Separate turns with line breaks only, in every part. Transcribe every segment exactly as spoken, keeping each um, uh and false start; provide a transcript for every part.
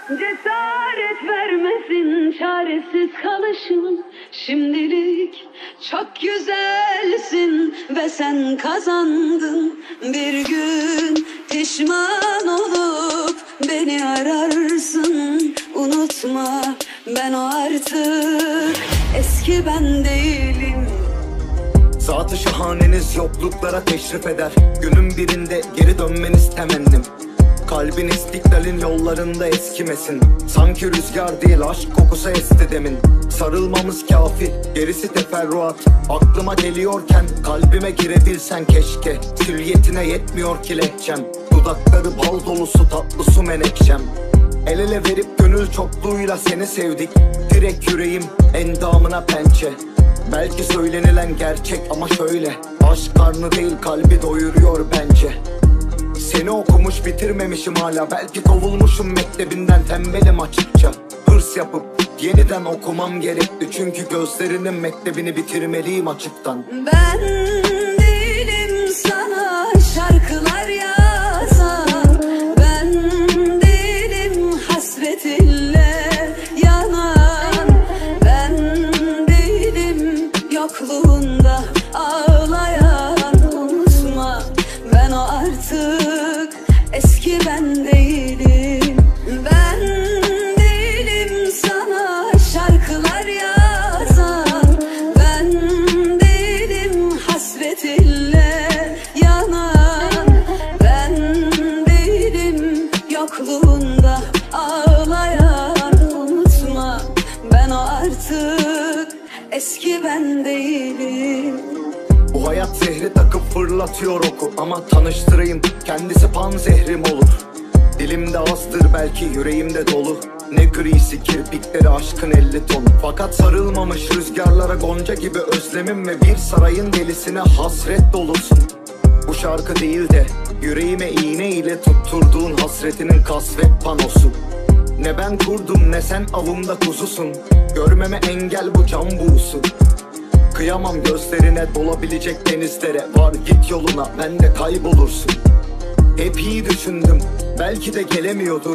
Cesaret vermesin çaresiz kalışım. Şimdilik çok güzelsin ve sen kazandın. Bir gün pişman olup beni ararsın. Unutma, ben o artık eski ben değilim.
Zat-ı şahaneniz yokluklara teşrif eder. Günün birinde geri dönmeniz temennim. Kalbin istiklalin yollarında eskimesin. Sanki rüzgar değil aşk kokusu esti demin. Sarılmamız kafi, gerisi teferruat. Aklıma geliyorken kalbime girebilsen keşke. Silüetine yetmiyor ki lehçem. Dudakları bal dolusu tatlı su menekşem. El ele verip gönül çokluğuyla seni sevdik. Direkt yüreğim endamına pençe. Belki söylenilen gerçek ama şöyle: aşk karnı değil kalbi doyuruyor bence. Seni okumuş bitirmemişim hala. Belki kovulmuşum mektebinden, tembelim açıkça. Hırs yapıp yeniden okumam gerekti. Çünkü gözlerinin mektebini bitirmeliyim açıktan.
Ben değilim sana şarkılar yazan. Ben değilim hasretinle yanan. Ben değilim yokluğunda ağlayan. Unutma, ben o artık eski ben değilim. Ben değilim sana şarkılar yazan. Ben değilim hasretinle yanan. Ben değilim yokluğunda ağlayan. Unutma, ben o artık eski ben değilim.
Bu hayat zehri takıp fırlatıyor oku. Ama tanıştırayım, kendisi pan zehrim olur. Dilimde azdır belki, yüreğimde dolu. Ne grisi kirpikleri aşkın elli ton. Fakat sarılmamış rüzgarlara gonca gibi özlemim ve bir sarayın delisine hasret dolusun. Bu şarkı değil de yüreğime iğne ile tutturduğun hasretinin kasvet panosu. Ne ben kurdum ne sen avımda kuzusun. Görmeme engel bu can buğusu. Kıyamam gözlerine dolabilecek denizlere. Var git yoluna, ben de kaybolursun. Hep iyi düşündüm, belki de gelemiyordur.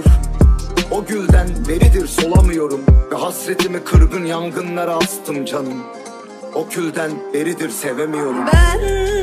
O gülden beridir solamıyorum. Ve hasretimi kırgın yangınlara astım canım. O külden beridir sevemiyorum.
Ben